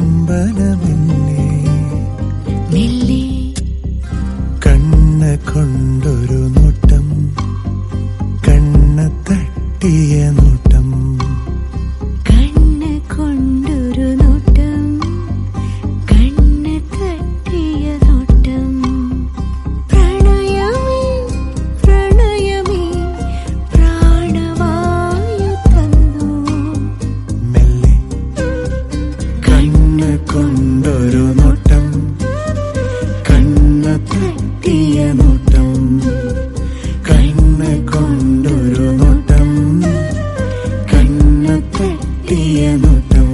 ചുംബനമെന്നെ മെല്ലെ കണ്ണ് കൊണ്ടൊരു നോട്ടം കണ്ണ് തട്ടിയ നോട്ടം കണ്ണ് കൊണ്ടൊരു നോട്ടം കണ്ണ് തട്ടിയ നോട്ടം പ്രണയമേ പ്രണയമേ പ്രാണവായു തന്നു മെല്ലെ കണ്ണ് കൊണ്ടൊരു നോട്ടം കണ്ണ് തട്ടിയ നോട്ടം കണ്ണ് കൊണ്ടൊരു നോട്ടം കണ്ണ് തട്ടിയ നോട്ടം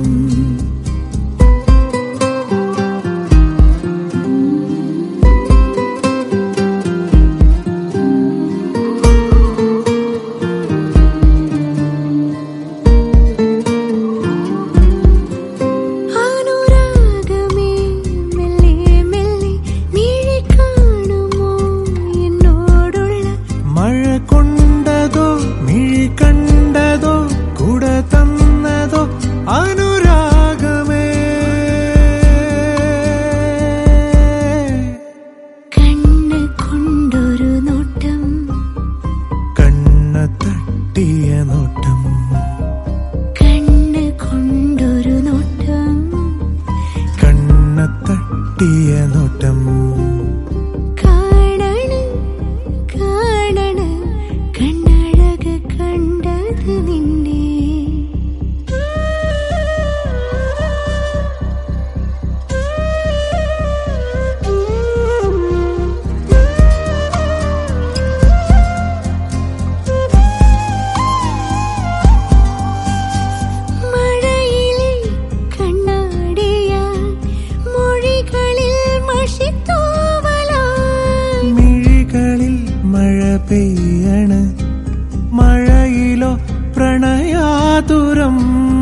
അനുരാഗമേ മെല്ലെ മെല്ലെ മിഴി കാണുമോ എന്നോടുള്ള മഴ കൊണ്ടതോ മിഴി കണ്ടതോ കുട തന്നതോ അനുരാഗമേ കണ്ണ് കൊണ്ടൊരു നോട്ടം കണ്ണ് തട്ടിയ നോട്ടം കണ്ണ് കൊണ്ടൊരു നോട്ടം കണ്ണ് തട്ടിയ നോട്ടം കാണണ് കാണണ് കണ്ണഴക് കണ്ടത് നിന്നെ മഴയിലെ കണ്ണാടിയാൽ മൊഴികളിൽ മഷിത്തൂവലായി മിഴികളിൽ മഴ പെയ്യണ് മഴയിലോ പ്രണയാതുരം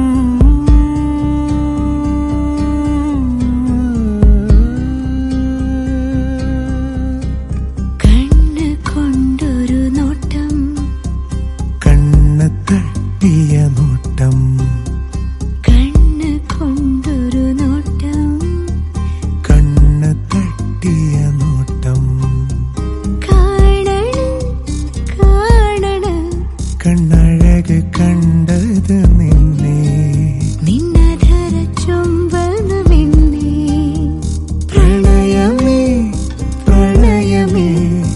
കണ്ണ് കൊണ്ടൊരു നോട്ടം കണ്ണ് തട്ടിയ നോട്ടം കണ്ണ് കൊണ്ടൊരു നോട്ടം കണ്ണ് തട്ടിയ നോട്ടം കാണണ് കാണണ് കണ്ണഴക് കണ്ടത് നിന്നെ നിന്നധര ചുംബനമെന്നെ പ്രണയമേ പ്രണയമേ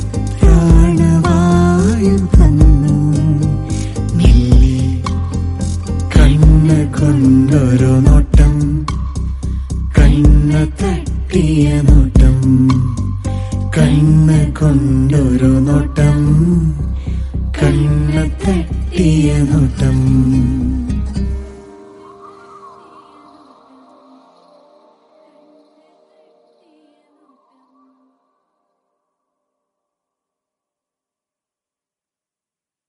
പ്രാണവായു തന്നു മെല്ലെ കണ്ണ് കൊണ്ടൊരു നോട്ടം കണ്ണ് തട്ടിയ നോട്ടം കണ്ണ് കൊണ്ടൊരു നോട്ടം കണ്ണ് തട്ടിയ നോട്ടം